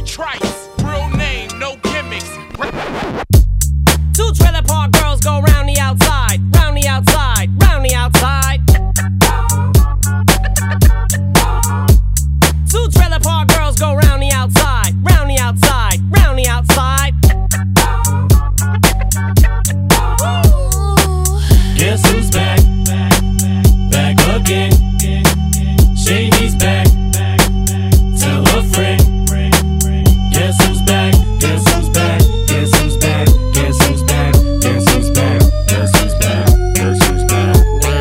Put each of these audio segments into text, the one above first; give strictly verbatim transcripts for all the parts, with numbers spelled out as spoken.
Trice, real name, no gimmicks. Two trailer park girls go round the outside, round the outside, round the outside. Two trailer park girls go round the outside, round the outside, round the outside. Guess who's back? Back again. Shady's back. Tell a friend. Guess who's back? Guess who's back? Guess who's back? Guess who's back? Guess who's back? Guess who's back? Guess who's back?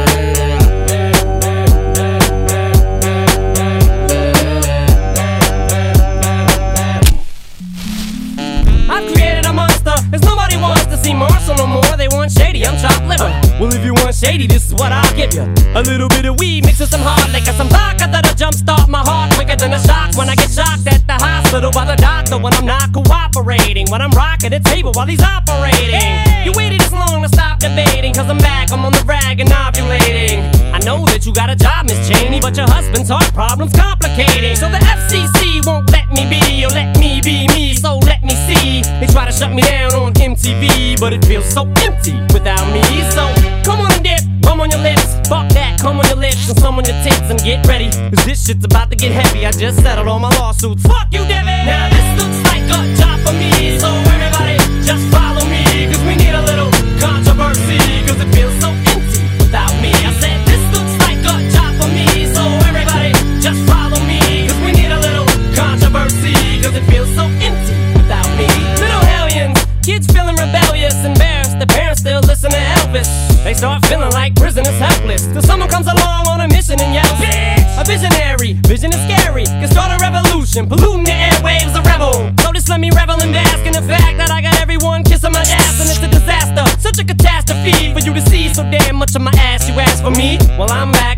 I've created a monster, cause nobody wants to see Marshall no more. They want Shady, I'm chopped liver. Well, if you want Shady, this is what I'll give you. A little bit of weed mixed with some hard liquor, some vodka that'll jumpstart my heart quicker than a shock when I get shocked at the hospital by the doctor when I'm not cooperating, when I'm rocking the table while he's operating. Hey! You waited this long to stop debating, cause I'm back, I'm on the rag and ovulating. I know that you got a job, Miss Cheney, but your husband's heart problem's complicating. So the F C C won't let me be, or let me be me, so let me see. They try to shut me down on M T V, but it feels so empty without me. So come on and dip, bum on your lips. Fuck that, come on your lips and some on your tits and get ready, cause this shit's about to get heavy. I just settled all my lawsuits. Fuck you, Devin. Now this looks like a job for me, so everybody just follow me, cause we need a little controversy, cause it feels so empty without me. I said this looks like a job for me, so everybody just follow me, cause we need a little controversy, cause it feels so empty without me. Little hellions, kids feeling rebellious, embarrassed, the parents still listen to Elvis. They start feeling like prisoners helpless, till someone comes along on a mission and yells, bitch! A visionary, vision is scary, can start a revolution, polluting the airwaves, a rebel. So just let me revel and bask in the fact that I got everyone kissing my ass, and it's a disaster, such a catastrophe for you to see so damn much of my ass. You ask for me, well I'm back.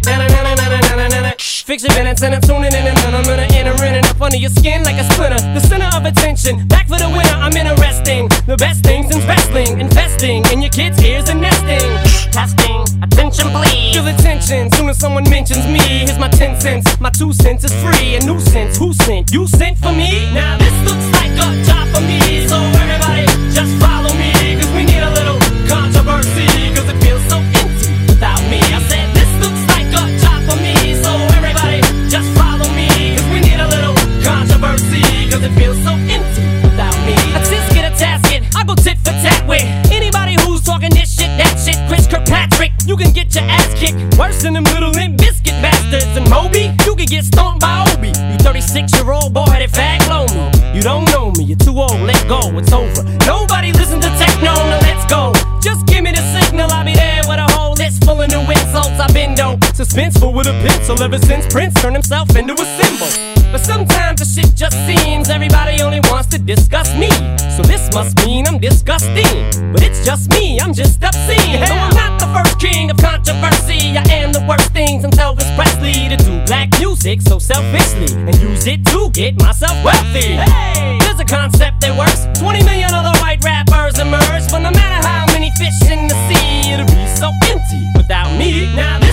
Fix your minutes and I'm tuning in, and then I'm gonna enter in and up under your skin like a splinter. The center of attention, back for the winner. I'm interesting, the best things in wrestling, investing in your kids' ears and nesting. Testing, attention please. Feel the tension, soon as someone mentions me. Here's my ten cents, my two cents is free. A nuisance, who sent? You sent for me? Now this looks like a job for me, so everybody just follow me, cause we need a little controversy, cause it feels so empty without me. I said this looks like a job for me, so everybody just follow me, cause we need a little controversy, cause it feels so empty without me. A tisket, a tasket, I go tit for tat with anybody who's talking this shit, that shit. Chris Kirkpatrick, you can get your ass kicked worse than them little Limp Biscuit bastards. And Moby, you can get stomped by Obi. You thirty-six year old boy headed fag blow me. You don't know me, you're too old, let go, it's over. Nobody listen to techno, now let's go. Just give me the signal, I'll be there with a whole list full of new insults. I've been dope, suspenseful with a pencil ever since Prince turned himself into a symbol. But sometimes the shit just seems everybody only wants to discuss me. So this must mean I'm disgusting, but it's just me, I'm just obscene. Though I'm not the first king of controversy, I am the worst things in Elvis Presley to do black music so selfishly and use it to get myself wealthy. Hey, there's a concept that works. Twenty million other white rappers emerge, but no matter how many fish in the sea, it'll be so empty without me. Now